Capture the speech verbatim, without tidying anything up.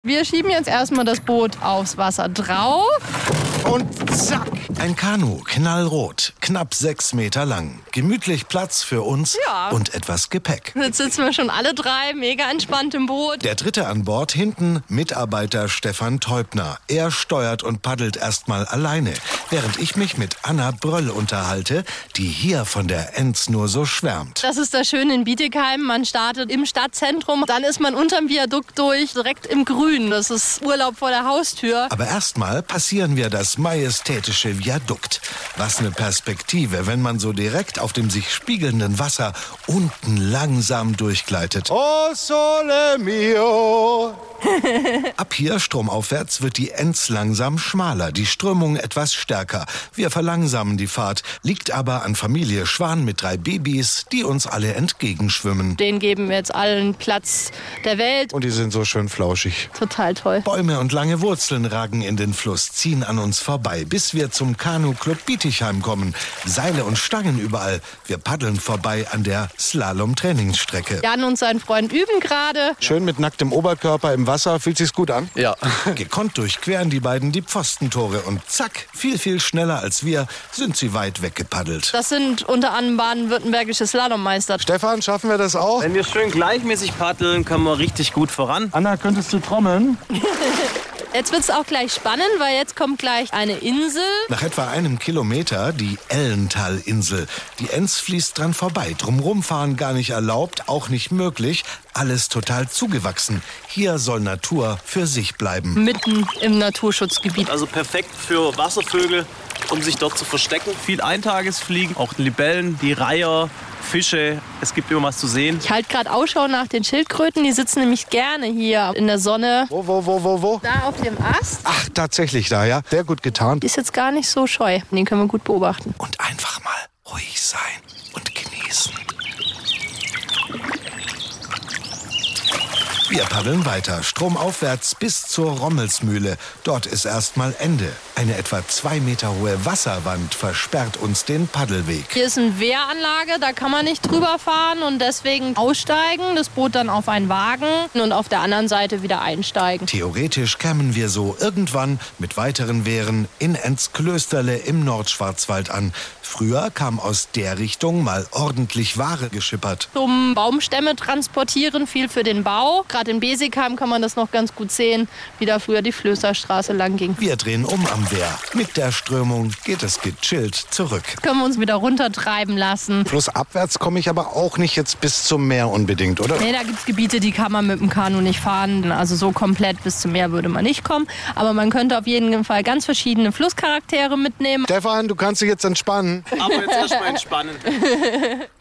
Wir schieben jetzt erstmal das Boot aufs Wasser drauf. Und zack! Ein Kanu, knallrot, knapp sechs Meter lang. Gemütlich Platz für uns Ja. und etwas Gepäck. Jetzt sitzen wir schon alle drei mega entspannt im Boot. Der dritte an Bord, hinten Mitarbeiter Stefan Teubner. Er steuert und paddelt erstmal alleine, während ich mich mit Anna Bröll unterhalte, die hier von der Enz nur so schwärmt. Das ist das Schöne in Bietigheim. Man startet im Stadtzentrum, dann ist man unterm Viadukt durch, direkt im Grün. Das ist Urlaub vor der Haustür. Aber erstmal passieren wir das majestätische Viadukt. Was eine Perspektive, wenn man so direkt auf dem sich spiegelnden Wasser unten langsam durchgleitet. Oh sole mio. Ab hier stromaufwärts wird die Enz langsam schmaler, die Strömung etwas stärker. Wir verlangsamen die Fahrt, liegt aber an Familie Schwan mit drei Babys, die uns alle entgegenschwimmen. Den geben wir jetzt allen Platz der Welt. Und die sind so schön flauschig. Total toll. Bäume und lange Wurzeln ragen in den Fluss, ziehen an uns vorbei, bis wir zum Kanu-Club Bietigheim kommen. Seile und Stangen überall. Wir paddeln vorbei an der Slalom-Trainingsstrecke. Jan und sein Freund üben gerade. Schön mit nacktem Oberkörper im Wasser. Fühlt sich's gut an? Ja. Gekonnt durchqueren die beiden die Pfostentore und zack, viel, viel schneller als wir, sind sie weit weggepaddelt. Das sind unter anderem baden-württembergische Slalommeister. Stefan, schaffen wir das auch? Wenn wir schön gleichmäßig paddeln, kommen wir richtig gut voran. Anna, könntest du trommeln? Jetzt wird es auch gleich spannend, weil jetzt kommt gleich eine Insel. Nach etwa einem Kilometer die Ellentalinsel. Die Enz fließt dran vorbei. Drumrum fahren gar nicht erlaubt, auch nicht möglich. Alles total zugewachsen. Hier soll Natur für sich bleiben. Mitten im Naturschutzgebiet. Also perfekt für Wasservögel, um sich dort zu verstecken. Viel Eintagesfliegen, auch Libellen, die Reiher, Fische. Es gibt immer was zu sehen. Ich halte gerade Ausschau nach den Schildkröten. Die sitzen nämlich gerne hier in der Sonne. Wo, wo, wo, wo, wo? Da auf dem Ast. Ach, tatsächlich da, ja. Sehr gut getan. Die ist jetzt gar nicht so scheu. Den können wir gut beobachten. Und einfach mal ruhig sein und genießen. Wir paddeln weiter, stromaufwärts bis zur Rommelsmühle. Dort ist erstmal Ende. Eine etwa zwei Meter hohe Wasserwand versperrt uns den Paddelweg. Hier ist eine Wehranlage, da kann man nicht drüber fahren und deswegen aussteigen, das Boot dann auf einen Wagen und auf der anderen Seite wieder einsteigen. Theoretisch kämen wir so irgendwann mit weiteren Wehren in Enzklösterle im Nordschwarzwald an. Früher kam aus der Richtung mal ordentlich Ware geschippert. Zum Baumstämme transportieren, viel für den Bau. Gerade in Besigheim kann man das noch ganz gut sehen, wie da früher die Flößerstraße lang ging. Wir drehen um am Wehr. Mit der Strömung geht es gechillt zurück. Können wir uns wieder runtertreiben lassen. Flussabwärts komme ich aber auch nicht jetzt bis zum Meer unbedingt, oder? Nee, da gibt es Gebiete, die kann man mit dem Kanu nicht fahren. Also so komplett bis zum Meer würde man nicht kommen. Aber man könnte auf jeden Fall ganz verschiedene Flusscharaktere mitnehmen. Stefan, du kannst dich jetzt entspannen. Aber jetzt erstmal entspannen.